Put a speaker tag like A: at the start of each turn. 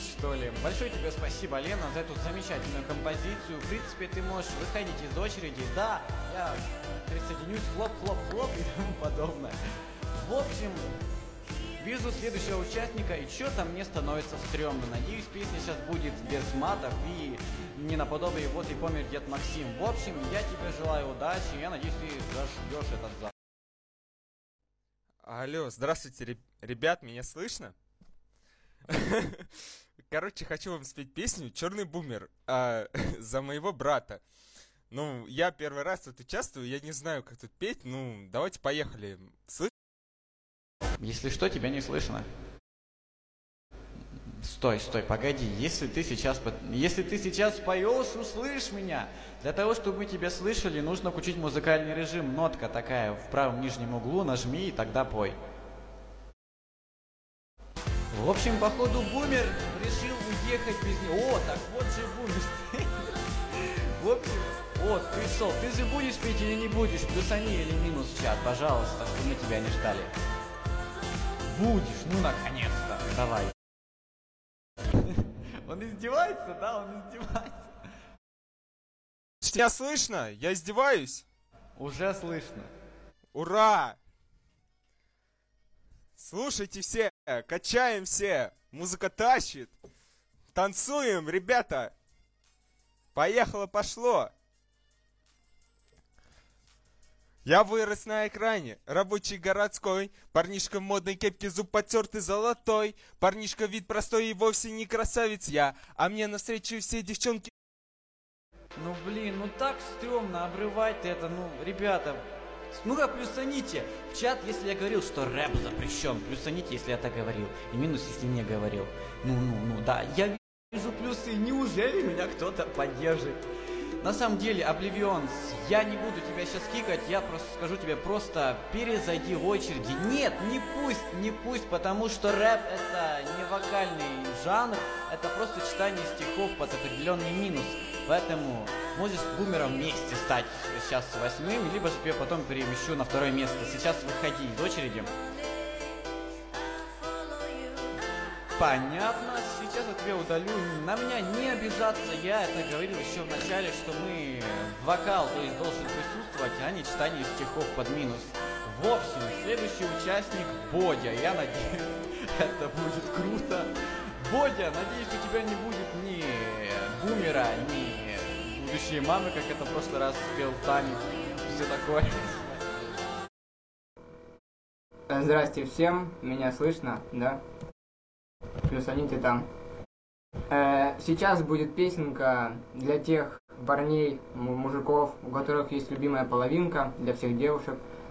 A: что ли. Большое тебе спасибо, Лена, за эту замечательную композицию. В принципе, ты можешь выходить из очереди. Да, я присоединюсь, хлоп-хлоп-хлоп и тому подобное. В общем, вижу следующего участника, и что-то мне становится стрёмно. Надеюсь, песня сейчас будет без матов и не наподобие «Вот и помер дед Максим». В общем, я тебе желаю удачи, я надеюсь, ты зажгёшь этот зал.
B: Алло, здравствуйте, ребят, меня слышно? Короче, хочу вам спеть песню «Черный бумер» за моего брата. Ну, я первый раз тут участвую, я не знаю, как тут петь, ну, давайте поехали.
A: Если что, тебя не слышно. Стой, погоди, если ты сейчас поешь, услышь меня. Для того, чтобы мы тебя слышали, нужно включить музыкальный режим. Нотка такая в правом нижнем углу, нажми и тогда пой. В общем, походу бумер решил уехать без него. О, так вот же бумер. В общем, вот, пришел. Ты же будешь петь или не будешь? Плюсани или минус в чат, пожалуйста, чтобы мы тебя не ждали. Будешь, ну наконец-то. Давай. Он издевается, да? Он издевается.
B: Тебя слышно? Я издеваюсь?
A: Уже слышно.
B: Ура! Слушайте все, качаем все, музыка тащит. Танцуем, ребята. Поехало, пошло. Я вырос на экране, рабочий городской. Парнишка в модной кепке, зуб потертый золотой. Парнишка вид простой и вовсе не красавец я. А мне навстречу все девчонки.
A: Ну блин, ну так стрёмно обрывать это, ну, ребята. Ну-ка, плюсаните в чат, если я говорил, что рэп запрещен. Плюсаните, если я так говорил. И минус, если не говорил. Ну, да, я вижу плюсы. Неужели меня кто-то поддержит? На самом деле, Обливион, я не буду тебя сейчас кикать, я просто скажу тебе, просто перезайди в очереди. Нет, не пусть, потому что рэп это не вокальный жанр, это просто читание стихов под определенный минус. Поэтому можешь с бумером вместе стать сейчас 8-м, либо же я потом перемещу на 2 место. Сейчас выходи из очереди. Понятно, сейчас я тебя удалю. На меня не обижаться, я это говорил еще в начале, что мы вокал, то есть должен присутствовать, а не читание стихов под минус. В общем, следующий участник Бодя. Я надеюсь, это будет круто. Бодя, надеюсь, у тебя не будет ни бумера, ни будущей мамы, как это в прошлый раз спел Танец. Все такое.
C: Здрасте всем, меня слышно, да? Плюсаните там. Сейчас будет песенка для тех парней, мужиков, у которых есть любимая половинка, для всех девушек.